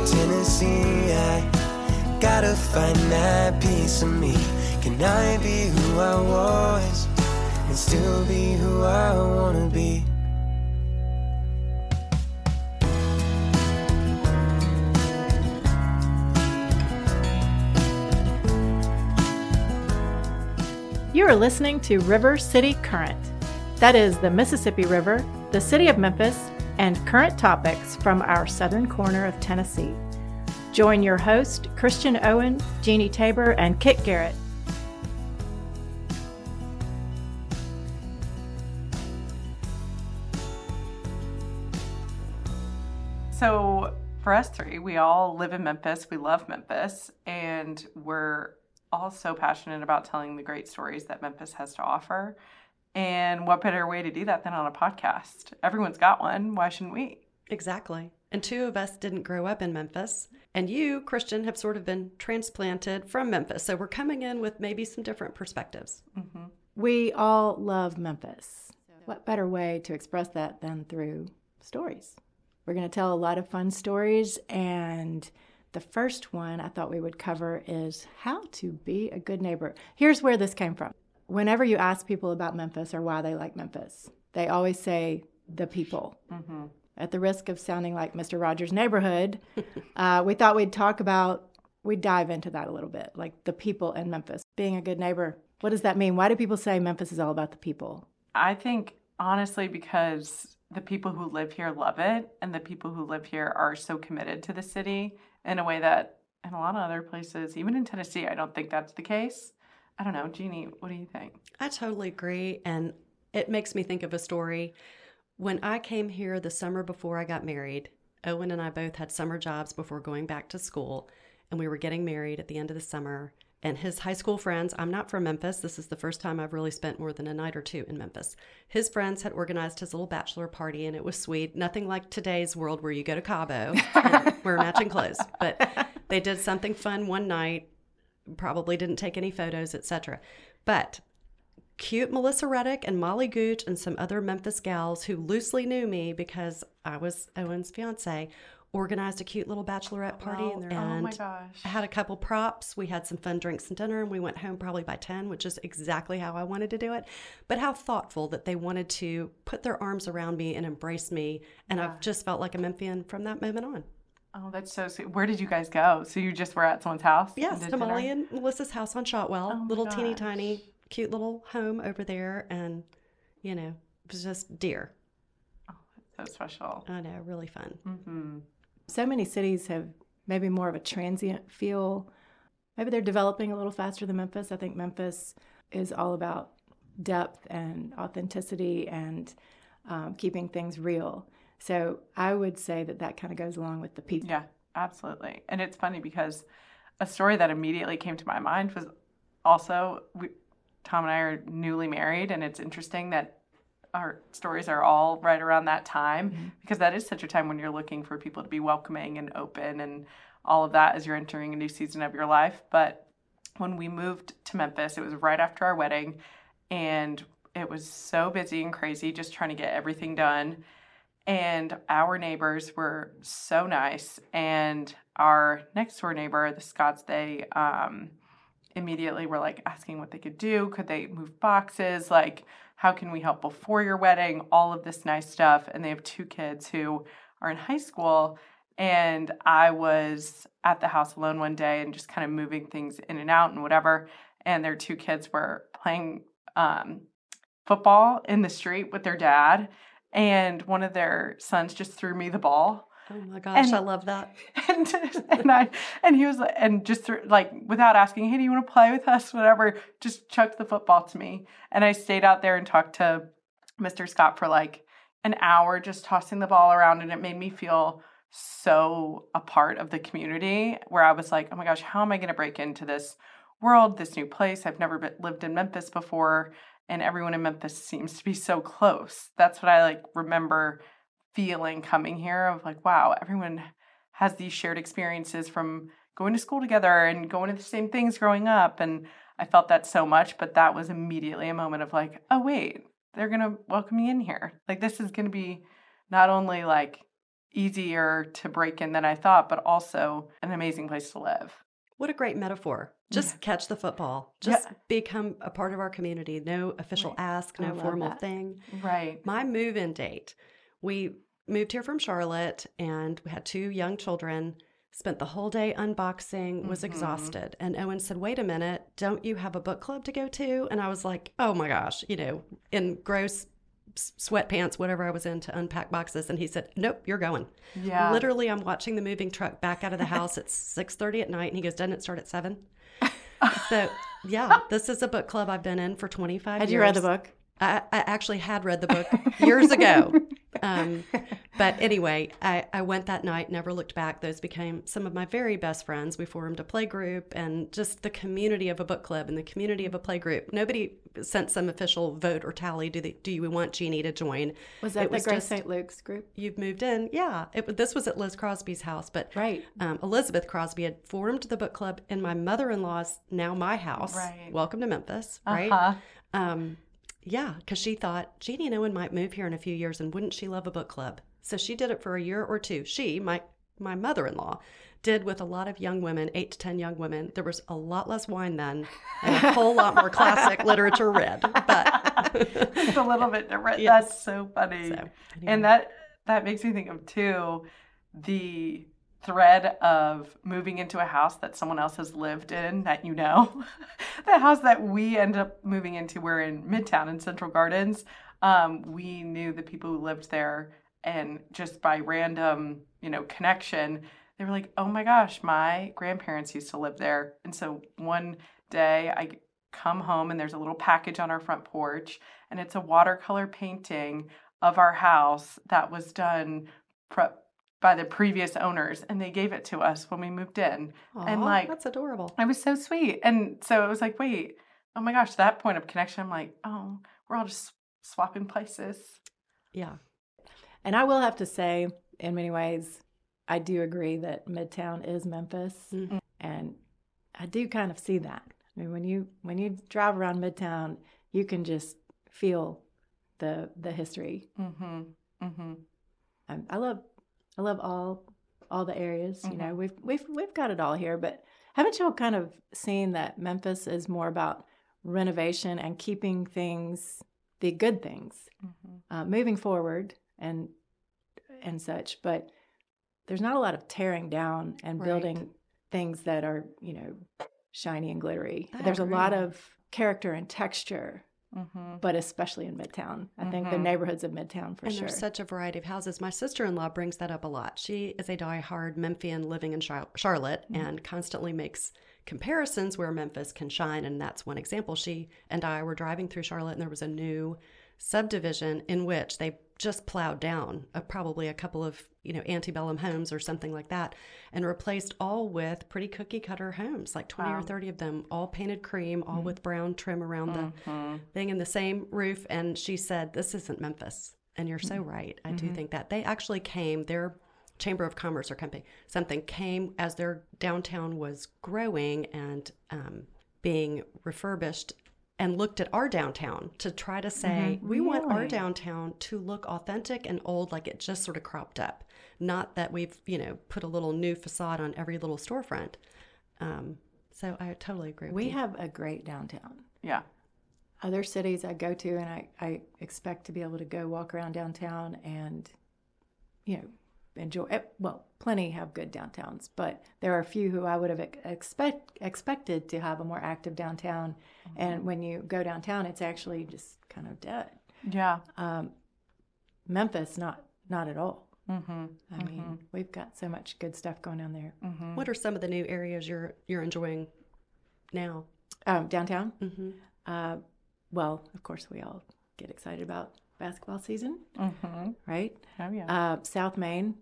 Tennessee. I gotta find that piece of me. Can I be who I was and still be who I wanna be? You are listening to River City Current. That is the Mississippi River, the city of Memphis, and current topics from our southern corner of Tennessee. Join your host, Christian Owen, Jeannie Tabor, and Kit Garrett. So for us three, we all live in Memphis. We love Memphis, and we're all so passionate about telling the great stories that Memphis has to offer. And what better way to do that than on a podcast? Everyone's got one. Why shouldn't we? Exactly. And two of us didn't grow up in Memphis. And you, Christian, have sort of been transplanted from Memphis. So we're coming in with maybe some different perspectives. Mm-hmm. We all love Memphis. What better way to express that than through stories? We're going to tell a lot of fun stories, and the first one I thought we would cover is how to be a good neighbor. Here's where this came from. Whenever you ask people about Memphis or why they like Memphis, they always say the people. Mm-hmm. At the risk of sounding like Mr. Rogers' Neighborhood, we thought we'd dive into that a little bit, like the people in Memphis. Being a good neighbor, what does that mean? Why do people say Memphis is all about the people? I think, honestly, because the people who live here love it, and the people who live here are so committed to the city in a way that in a lot of other places, even in Tennessee, I don't think that's the case. I don't know. Jeannie, what do you think? I totally agree, and it makes me think of a story. When I came here the summer before I got married, Owen and I both had summer jobs before going back to school, and we were getting married at the end of the summer. And his high school friends, I'm not from Memphis. This is the first time I've really spent more than a night or two in Memphis. His friends had organized his little bachelor party, and it was sweet. Nothing like today's world where you go to Cabo and wear matching clothes. But they did something fun one night, probably didn't take any photos, etc. But cute Melissa Reddick and Molly Gooch and some other Memphis gals who loosely knew me because I was Owen's fiance, organized a cute little bachelorette party. Oh my gosh. I had a couple props. We had some fun drinks and dinner, and we went home probably by 10, which is exactly how I wanted to do it. But how thoughtful that they wanted to put their arms around me and embrace me. And I've just felt like a Memphian from that moment on. Oh, that's so sweet. Where did you guys go? So you just were at someone's house? Yes, to Molly and Melissa's house on Shotwell. Little teeny gosh. tiny, cute little home over there. And, you know, it was just dear. Oh, that's so special. I know, really fun. Mm-hmm. So many cities have maybe more of a transient feel. Maybe they're developing a little faster than Memphis. I think Memphis is all about depth and authenticity and keeping things real. So I would say that kind of goes along with the people. Yeah, absolutely. And it's funny because a story that immediately came to my mind was also, Tom and I are newly married, and it's interesting that our stories are all right around that time, because that is such a time when you're looking for people to be welcoming and open and all of that as you're entering a new season of your life. But when we moved to Memphis, it was right after our wedding, and it was so busy and crazy just trying to get everything done. And our neighbors were so nice, and our next door neighbor, the Scotts, they immediately were like asking what they could do. Could they move boxes? Like, how can we help before your wedding? All of this nice stuff. And they have two kids who are in high school. And I was at the house alone one day and just kind of moving things in and out and whatever. And their two kids were playing football in the street with their dad. And one of their sons just threw me the ball. Oh my gosh, I love that. And he was like, and just like without asking, hey, do you want to play with us? Whatever, just chucked the football to me. And I stayed out there and talked to Mr. Scott for like an hour, just tossing the ball around. And it made me feel so a part of the community, where I was like, oh my gosh, how am I going to break into this world, this new place? I've never lived in Memphis before. And everyone in Memphis seems to be so close. That's what I like remember feeling coming here, of like, wow, everyone has these shared experiences from going to school together and going to the same things growing up. And I felt that so much, but that was immediately a moment of like, oh wait, they're going to welcome me in here. Like, this is going to be not only like easier to break in than I thought, but also an amazing place to live. What a great metaphor. Just catch the football. Just become a part of our community. No official ask, no formal thing. Right. My move-in date, we moved here from Charlotte and we had 2 young children, spent the whole day unboxing, was exhausted. And Owen said, wait a minute, don't you have a book club to go to? And I was like, oh my gosh, in gross sweatpants, whatever I was in, to unpack boxes. And he said, nope, you're going. Yeah. Literally, I'm watching the moving truck back out of the house at 6:30 at night. And he goes, doesn't it start at 7? So, yeah, this is a book club I've been in for 25 years. Had you read the book? I actually had read the book years ago. But anyway, I went that night, never looked back. Those became some of my very best friends. We formed a play group, and just the community of a book club and the community of a play group. Nobody sent some official vote or tally. Do you want Jeannie to join? Was that the Grace St. Luke's group? You've moved in. Yeah. This was at Liz Crosby's house. But right. Elizabeth Crosby had formed the book club in my mother-in-law's, now my house. Right. Welcome to Memphis. Right. Yeah, because she thought Jeannie and Owen might move here in a few years, and wouldn't she love a book club? So she did it for a year or 2. She, my mother-in-law, did with a lot of young women, 8 to 10 young women. There was a lot less wine then, and a whole lot more classic literature read. But it's a little bit different. Yes. That's so funny. So, anyway. And that makes me think of too the thread of moving into a house that someone else has lived in that the house that we end up moving into, we're in Midtown in Central Gardens. We knew the people who lived there, and just by random connection, they were like, oh my gosh, my grandparents used to live there. And so one day I come home and there's a little package on our front porch, and it's a watercolor painting of our house that was done by the previous owners, and they gave it to us when we moved in. Aww, and that's adorable. It was so sweet. And so it was like, wait, oh my gosh, that point of connection, I'm like, oh, we're all just swapping places. Yeah. And I will have to say, in many ways, I do agree that Midtown is Memphis. Mm-hmm. And I do kind of see that. I mean, when you drive around Midtown, you can just feel the history. Mm-hmm. Mm-hmm. I love all the areas. Mm-hmm. We've got it all here, but haven't y'all kind of seen that Memphis is more about renovation and keeping things, the good things, moving forward and such, but there's not a lot of tearing down and building things that are, shiny and glittery. There's a lot of character and texture. Mm-hmm. But especially in Midtown. I think the neighborhoods of Midtown for sure. And there's such a variety of houses. My sister-in-law brings that up a lot. She is a diehard Memphian living in Charlotte and constantly makes comparisons where Memphis can shine. And that's one example. She and I were driving through Charlotte, and there was a new subdivision in which they just plowed down probably a couple of antebellum homes or something like that, and replaced all with pretty cookie cutter homes, like 20 or 30 of them, all painted cream, all with brown trim around the thing, and the same roof. And she said, this isn't Memphis. And you're so right. I do think that they actually came, their Chamber of Commerce or something came as their downtown was growing and being refurbished, and looked at our downtown to try to say, we want our downtown to look authentic and old, like it just sort of cropped up. Not that we've, put a little new facade on every little storefront. So I totally agree with you. We have a great downtown. Yeah. Other cities I go to, and I expect to be able to go walk around downtown and, enjoy it. Well, plenty have good downtowns, but there are a few who I would have expected to have a more active downtown. And when you go downtown, it's actually just kind of dead. Yeah. Memphis, not at all. Mm-hmm. I mean, we've got so much good stuff going on there. Mm-hmm. What are some of the new areas you're enjoying now? Downtown? Mm-hmm. Well, of course, we all get excited about basketball season, right? Oh, yeah. South Main,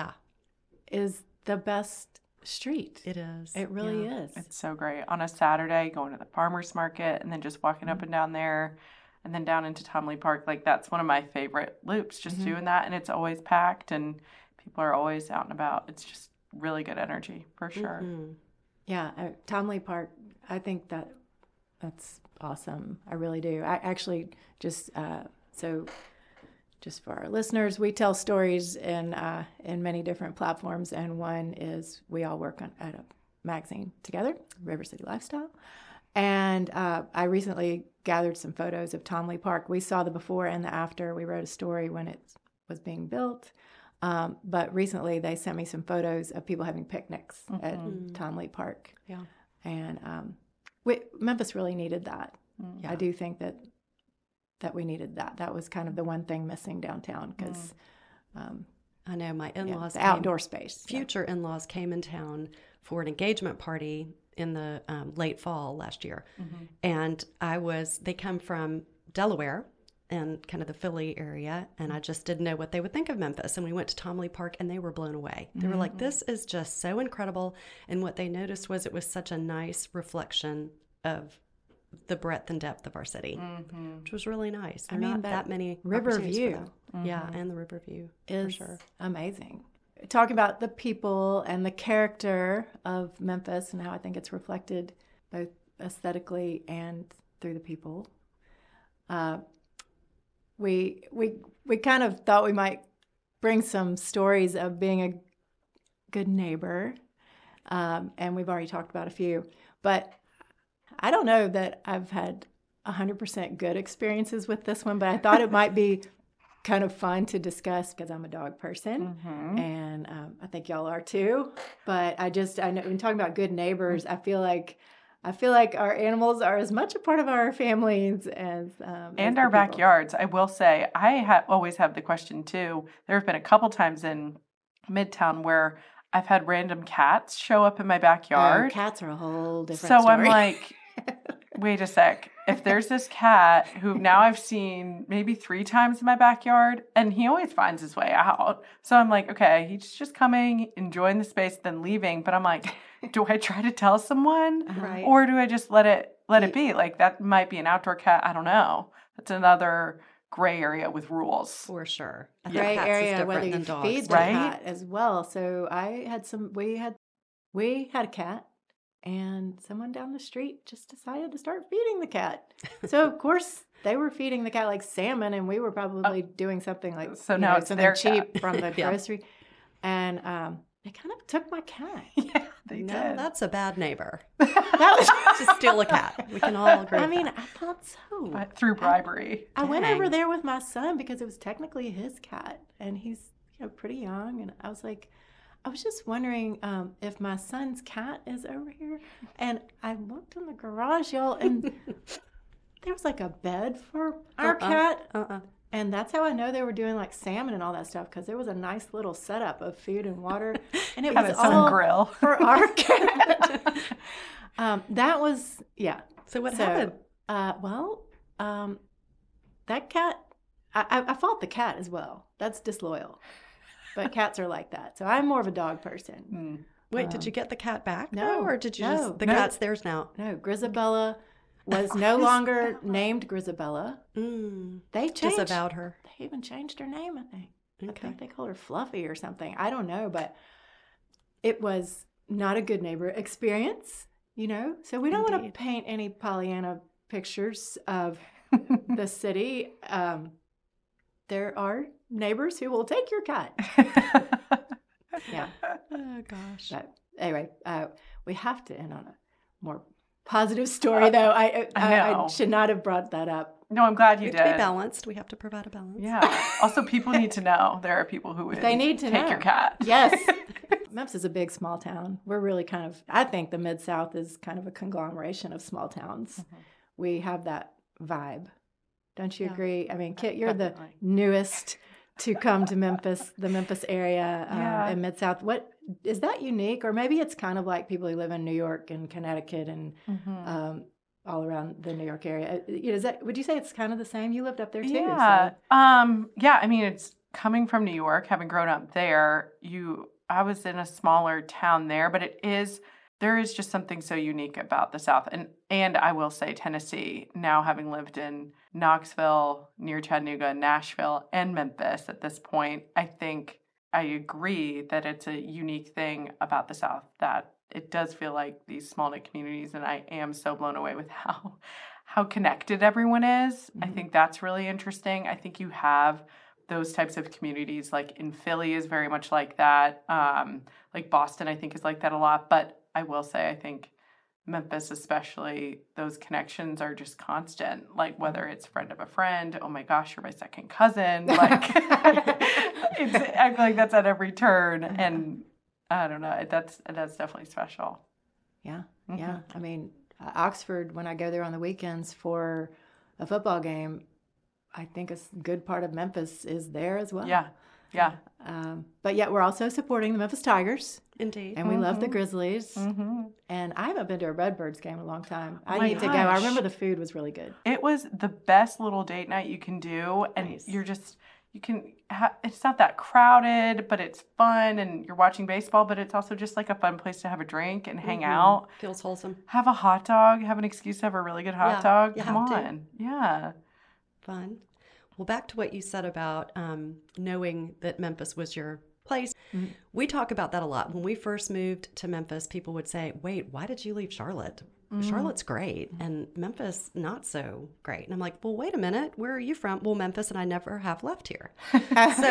is the best street. It is. It really is. It's so great. On a Saturday, going to the farmer's market and then just walking up and down there and then down into Tomley Park. Like, that's one of my favorite loops, just doing that. And it's always packed and people are always out and about. It's just really good energy, for sure. Mm-hmm. Yeah. Tomley Park, I think that's awesome. I really do. I actually just, so just for our listeners, we tell stories in many different platforms, and one is we all work at a magazine together, River City Lifestyle. And I recently gathered some photos of Tom Lee Park. We saw the before and the after. We wrote a story when it was being built. But recently they sent me some photos of people having picnics at Tom Lee Park. Yeah. And Memphis really needed that. I do think that we needed that. That was kind of the one thing missing downtown because I know my in-laws the outdoor space. Future in-laws came in town for an engagement party in the late fall last year. And they come from Delaware and kind of the Philly area, and I just didn't know what they would think of Memphis. And we went to Tom Lee Park, and they were blown away. They were like, this is just so incredible. And what they noticed was it was such a nice reflection of the breadth and depth of our city, which was really nice. There are not that many Riverview. Yeah, and the Riverview is for sure. Amazing. Talking about the people and the character of Memphis and how I think it's reflected both aesthetically and through the people. We kind of thought we might bring some stories of being a good neighbor, and we've already talked about a few. But I don't know that I've had 100% good experiences with this one, but I thought it might be kind of fun to discuss because I'm a dog person, and I think y'all are too. But I know when talking about good neighbors, I feel like our animals are as much a part of our families as and our backyards. I will say, I always have the question too. There have been a couple times in Midtown where I've had random cats show up in my backyard. Cats are a whole different story. So I'm like, wait a sec. If there's this cat who now I've seen maybe 3 times in my backyard, and he always finds his way out. So I'm like, okay, he's just coming, enjoying the space, then leaving. But I'm like, do I try to tell someone? Right. Or do I just let it be? Like, that might be an outdoor cat. I don't know. That's another gray area with rules. For sure. Gray area whether you feed the right? cat as well. So we had a cat, and someone down the street just decided to start feeding the cat. So of course they were feeding the cat like salmon, and we were probably doing something like something cheap from the grocery, and they kind of took my cat. Yeah, they did. That's a bad neighbor. That was to steal a cat. We can all agree. I thought so. But through bribery. I went over there with my son because it was technically his cat, and he's pretty young, and I was just wondering if my son's cat is over here. And I looked in the garage, y'all, and there was like a bed for our cat. And that's how I know they were doing like salmon and all that stuff, because there was a nice little setup of food and water. And it was all grill for our cat. That was, yeah. So what happened? That cat, I fought the cat as well. That's disloyal. But cats are like that. So I'm more of a dog person. Wait, did you get the cat back? No. Or did you just... The cat's theirs now? No, Grisabella was no longer named Grisabella. They changed. Disavowed her. They even changed her name, I think. Okay. I think they called her Fluffy or something. I don't know, but it was not a good neighbor experience, So we don't want to paint any Pollyanna pictures of the city. There are neighbors who will take your cat. Yeah. Oh, gosh. But anyway, we have to end on a more positive story, though. I should not have brought that up. No, I'm glad you did. To be balanced. We have to provide a balance. Yeah. Also, people need to know there are people who would take your cat. Yes. Memphis is a big small town. We're really I think the Mid-South is kind of a conglomeration of small towns. We have that vibe. Don't you agree? I mean, Kit, you're the newest to come to Memphis, the Memphis area and Mid-South. What is that unique? Or maybe it's kind of like people who live in New York and Connecticut and all around the New York area. Would you say it's kind of the same? You lived up there too. Yeah. So. I mean, it's coming from New York, having grown up there. I was in a smaller town there, but there is just something so unique about the South. And I will say Tennessee, now having lived in Knoxville, near Chattanooga, Nashville, and Memphis at this point, I think I agree that it's a unique thing about the South that it does feel like these small-knit communities, and I am so blown away with how connected everyone is. I think that's really interesting. I think you have those types of communities, like in Philly is very much like that. Like Boston, I think, is like that a lot. But I will say, I think Memphis especially, those connections are just constant. Like whether it's friend of a friend, oh my gosh, you're my second cousin. Like I feel like that's at every turn. And I don't know, that's definitely special. Yeah, yeah. I mean, Oxford, when I go there on the weekends for a football game, I think a good part of Memphis is there as well. Yeah, yeah. But yet we're also supporting the Memphis Tigers. Indeed. And we love the Grizzlies. And I haven't been to a Redbirds game in a long time. I need to go. I remember the food was really good. It was the best little date night you can do. And Nice. it's not that crowded, but it's fun. And you're watching baseball, but it's also just like a fun place to have a drink and hang out. Feels wholesome. Have a hot dog. Have an excuse to have a really good hot dog. you Come have to. on. Yeah. Fun. Well, back to what you said about knowing that Memphis was your place. We talk about that a lot. When we first moved to Memphis, people would say, wait, why did you leave Charlotte? Charlotte's great, and Memphis not so great. And I'm like, well, wait a minute. Where are you from? Well, Memphis, and I never have left here. So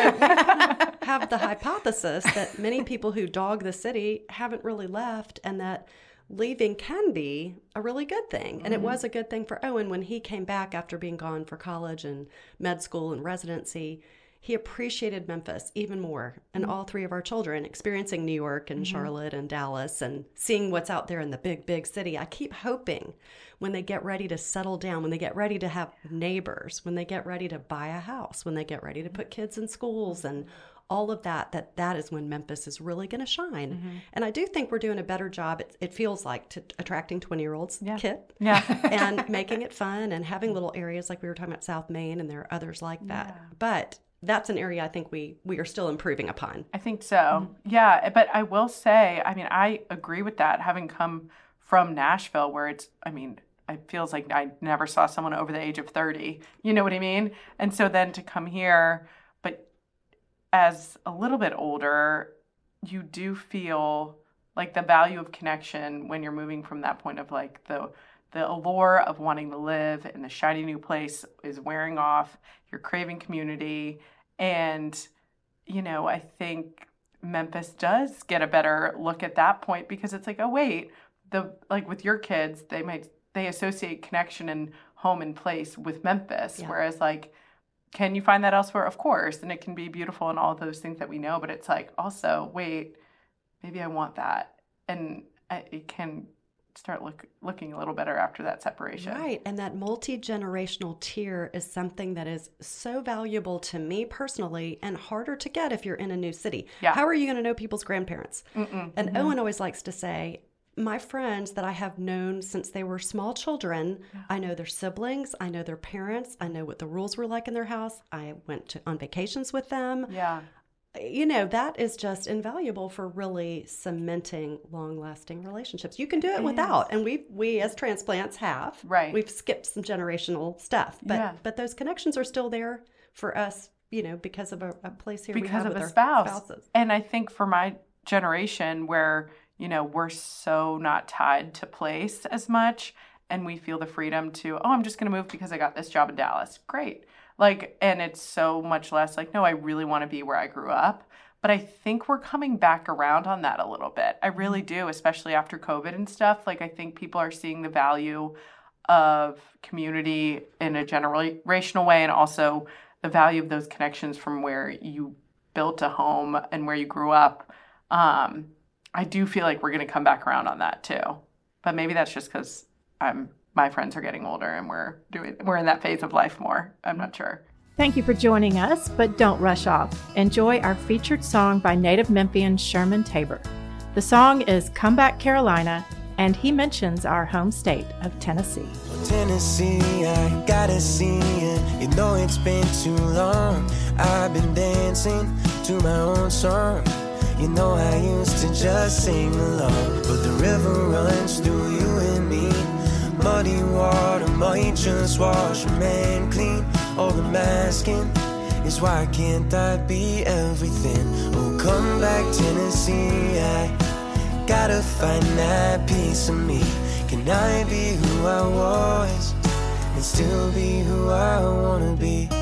have the hypothesis that many people who dog the city haven't really left, and that leaving can be a really good thing. And it was a good thing for Owen when he came back after being gone for college and med school and residency. He appreciated Memphis even more, and all three of our children experiencing New York and Charlotte and Dallas and seeing what's out there in the big, big city. I keep hoping when they get ready to settle down, when they get ready to have neighbors, when they get ready to buy a house, when they get ready to put kids in schools and all of that is when Memphis is really going to shine. And I do think we're doing a better job, it feels like, to attracting 20-year-olds, Kit, and making it fun and having little areas like we were talking about South Main, and there are others like that. But that's an area I think we are still improving upon. I think so. Yeah. But I will say, I mean, I agree with that. Having come from Nashville, where it feels like I never saw someone over the age of 30. You know what I mean? And so then to come here, but as a little bit older, you do feel like the value of connection when you're moving from that point of like the allure of wanting to live in the shiny new place is wearing off. You're craving community. And, you know, I think Memphis does get a better look at that point, because it's like, oh, wait, like with your kids, they associate connection and home and place with Memphis. Yeah. Whereas like, can you find that elsewhere? Of course. And it can be beautiful and all of those things that we know, but it's like, also, wait, maybe I want that. And it can start looking a little better after that separation. Right. And that multi-generational tier is something that is so valuable to me personally and harder to get if you're in a new city. Yeah. How are you going to know people's grandparents? And Owen always likes to say, my friends that I have known since they were small children, I know their siblings, I know their parents, I know what the rules were like in their house. I went on vacations with them. Yeah. You know, that is just invaluable for really cementing long-lasting relationships. You can do it without, and we as transplants have. Right. We've skipped some generational stuff, but those connections are still there for us, you know, because of a place here we have with our spouses. And I think for my generation where, you know, we're so not tied to place as much, and we feel the freedom to, I'm just going to move because I got this job in Dallas. Great. Like, and it's so much less like, no, I really want to be where I grew up. But I think we're coming back around on that a little bit. I really do, especially after COVID and stuff. Like, I think people are seeing the value of community in a generational way, and also the value of those connections from where you built a home and where you grew up. I do feel like we're going to come back around on that too. But maybe that's just because my friends are getting older and we're in that phase of life more. I'm not sure. Thank you for joining us, but don't rush off. Enjoy our featured song by native Memphian Sherman Tabor. The song is Come Back Carolina, and he mentions our home state of Tennessee. Tennessee, I gotta see it. You know it's been too long. I've been dancing to my own song. You know I used to just sing along, but the river runs through you and me. Muddy water might just wash a man clean. All the masking is why can't I be everything? Oh, come back Tennessee, I gotta find that piece of me. Can I be who I was and still be who I wanna be?